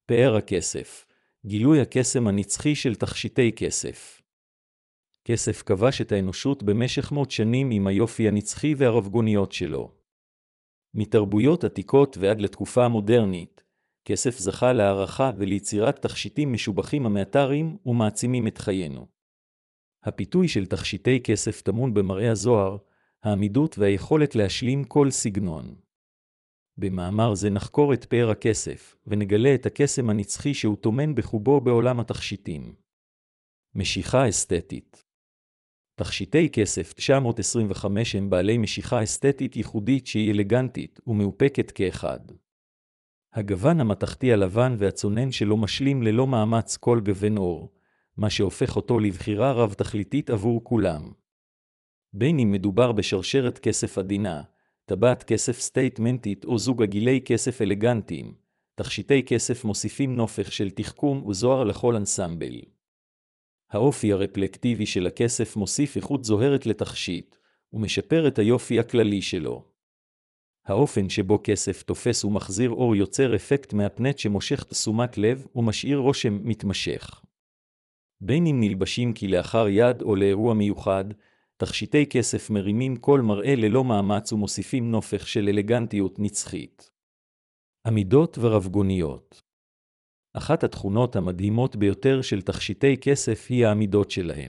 פאר הכסף, גילוי הקסם הנצחי של תכשיטי כסף. כסף כבש את האנושות במשך מאות שנים עם היופי הנצחי והרבגוניות שלו. מתרבויות עתיקות ועד לתקופה המודרנית, כסף זכה להערכה וליצירת תכשיטים משובחים המאתרים ומעצימים את חיינו. הפיתוי של תכשיטי כסף טמון במראה הזוהר, העמידות והיכולת להשלים כל סגנון. במאמר זה נחקור את פאר הכסף, ונגלה את הקסם הנצחי שהוא טומן בחובו בעולם התכשיטים. משיכה אסתטית. תכשיטי כסף 925 הם בעלי משיכה אסתטית ייחודית שהיא אלגנטית ומאופקת כאחד. הגוון המתכתי הלבן והצונן שלו משלים ללא מאמץ כל גוון אור, מה שהופך אותו לבחירה רב-תכליתית עבור כולם. בין אם מדובר בשרשרת כסף עדינה, טבעת כסף סטייטמנטית או זוג עגילי כסף אלגנטיים, תכשיטי כסף מוסיפים נופך של תחכום וזוהר לכל אנסמבל. האופי הרפלקטיבי של הכסף מוסיף איכות זוהרת לתכשיט, ומשפר את היופי הכללי שלו. האופן שבו כסף תופס ומחזיר אור יוצר אפקט מהפנט שמושך תשומת לב ומשאיר רושם מתמשך. בין אם נלבשים כלאחר יד או לאירוע מיוחד, תכשיטי כסף מרימים כל מראה ללא מאמץ ומוסיפים נופך של אלגנטיות נצחית. עמידות ורבגוניות. אחת התכונות המדהימות ביותר של תכשיטי כסף היא העמידות שלהם.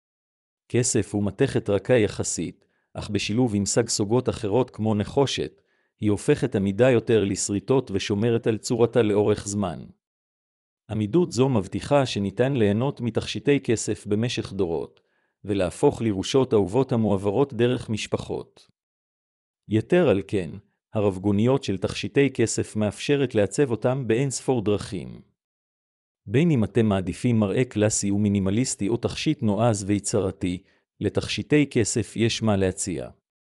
כסף הוא מתכת רכה יחסית, אך בשילוב עם סגסוגות אחרות כמו נחושת, היא הופכת עמידה יותר לסריטות ושומרת על צורתה לאורך זמן. עמידות זו מבטיחה שניתן ליהנות מתכשיטי כסף במשך דורות, ולהפוך לירושות אהובות המועברות דרך משפחות. יתר על כן, הרבגוניות של תכשיטי כסף מאפשרת לעצב אותם באין ספור דרכים. בין אם אתם מעדיפים מראה קלאסי ומינימליסטי או תכשיט נועז ויצרתי, לתכשיטי כסף יש מה להציע.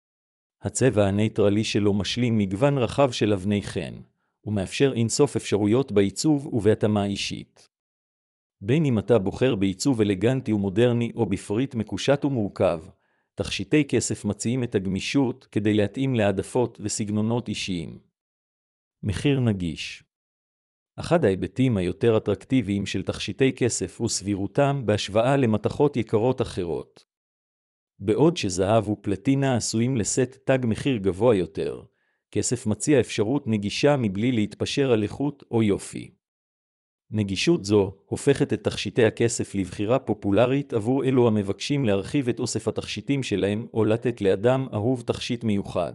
הצבע הנייטרלי שלו משלים מגוון רחב של אבני חן, ומאפשר אינסוף אפשרויות בעיצוב ובהתאמה אישית. בין אם אתה בוחר בעיצוב אלגנטי ומודרני או בפריט מקושט ומורכב, תכשיטי כסף מציעים את הגמישות כדי להתאים להעדפות וסגנונות אישיים. מחיר נגיש. אחד ההיבטים היותר אטרקטיביים של תכשיטי כסף הוא סבירותם בהשוואה למתכות יקרות אחרות. בעוד שזהב ופלטינה עשויים לשאת תג מחיר גבוה יותר, כסף מציע אפשרות נגישה מבלי להתפשר על איכות או יופי. נגישות זו הופכת את תכשיטי הכסף לבחירה פופולרית עבור אלו המבקשים להרחיב את אוסף התכשיטים שלהם או לתת לאדם אהוב תכשיט מיוחד.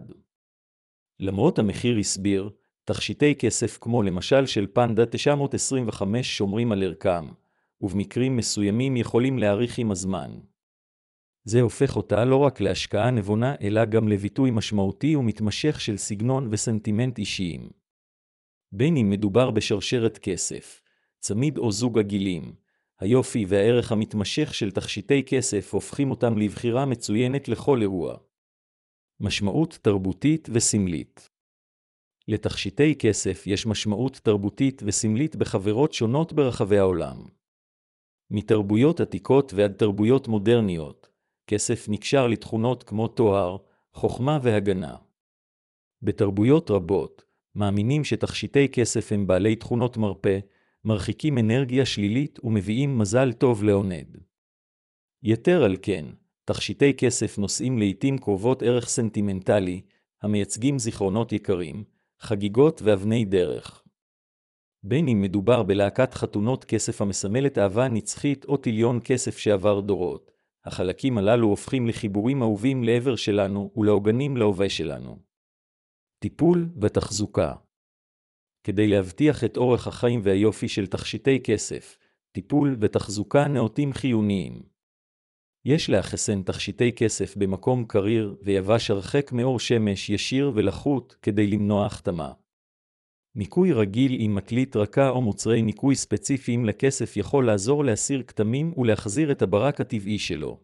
למרות המחיר הסביר, תכשיטי כסף כמו למשל של פנדה 925 שומרים על ערכם, ובמקרים מסוימים יכולים להאריך עם הזמן. זה הופך אותה לא רק להשקעה נבונה אלא גם לביטוי משמעותי ומתמשך של סגנון וסנטימנט אישיים. בין אם מדובר בשרשרת כסף, צמיד או זוג עגילים, היופי והערך המתמשך של תכשיטי כסף הופכים אותם לבחירה מצוינת לכל אירוע. משמעות תרבותית וסמלית. לתכשיטי כסף יש משמעות תרבותית וסמלית בחברות שונות ברחבי העולם. מתרבויות עתיקות ועד תרבויות מודרניות, כסף נקשר לתכונות כמו תואר, חוכמה והגנה. בתרבויות רבות, מאמינים שתכשיטי כסף הם בעלי תכונות מרפא, מרחיקים אנרגיה שלילית ומביאים מזל טוב לעונד. יתר על כן, תכשיטי כסף נושאים לעתים קרובות ערך סנטימנטלי, המייצגים זיכרונות יקרים, חגיגות ואבני דרך. בין אם מדובר בלהקת חתונות כסף המסמלת אהבה נצחית או טיליון כסף שעבר דורות, החלקים הללו הופכים לחיבורים אהובים לעבר שלנו ולעוגנים להווה שלנו. טיפול ותחזוקה. כדי להבטיח את אורך החיים והיופי של תכשיטי כסף, טיפול ותחזוקה נאותים חיוניים. יש לאחסן תכשיטי כסף במקום קריר ויבש הרחק מאור שמש ישיר ולחות כדי למנוע החתמה. ניקוי רגיל עם מקליט רכה או מוצרי ניקוי ספציפיים לכסף יכול לעזור להסיר כתמים ולהחזיר את הברק הטבעי שלו.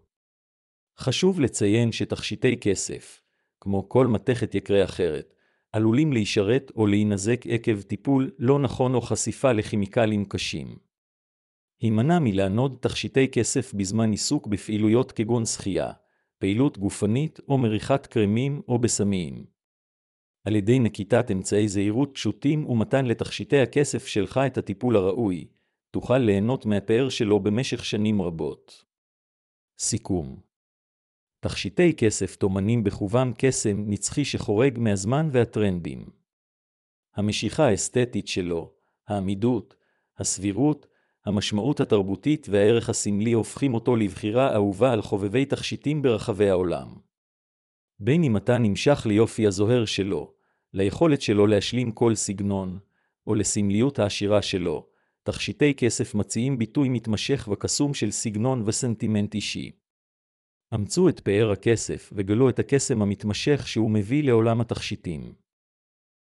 חשוב לציין שתכשיטי כסף, כמו כל מתכת יקרה אחרת, עלולים להישרת או להינזק עקב טיפול לא נכון או חשיפה לכימיקלים קשים. הימנע מלענוד תכשיטי כסף בזמן עיסוק בפעילויות כגון שחייה, פעילות גופנית או מריחת קרמים או בסמים. על ידי נקיטת אמצעי זהירות פשוטים ומתן לתכשיטי הכסף שלך את הטיפול הראוי, תוכל ליהנות מהפאר שלו במשך שנים רבות. סיכום. תכשיטי כסף טומנים בחובם קסם נצחי שחורג מהזמן והטרנדים. המשיכה האסתטית שלו, העמידות, הסבירות, המשמעות התרבותית והערך הסמלי הופכים אותו לבחירה אהובה על חובבי תכשיטים ברחבי העולם. בין אם אתה נמשך ליופי הזוהר שלו, ליכולת שלו להשלים כל סגנון, או לסמליות העשירה שלו, תכשיטי כסף מציעים ביטוי מתמשך וקסום של סגנון וסנטימנט אישי. אמצו את פאר הכסף וגלו את הקסם המתמשך שהוא מביא לעולם התכשיטים.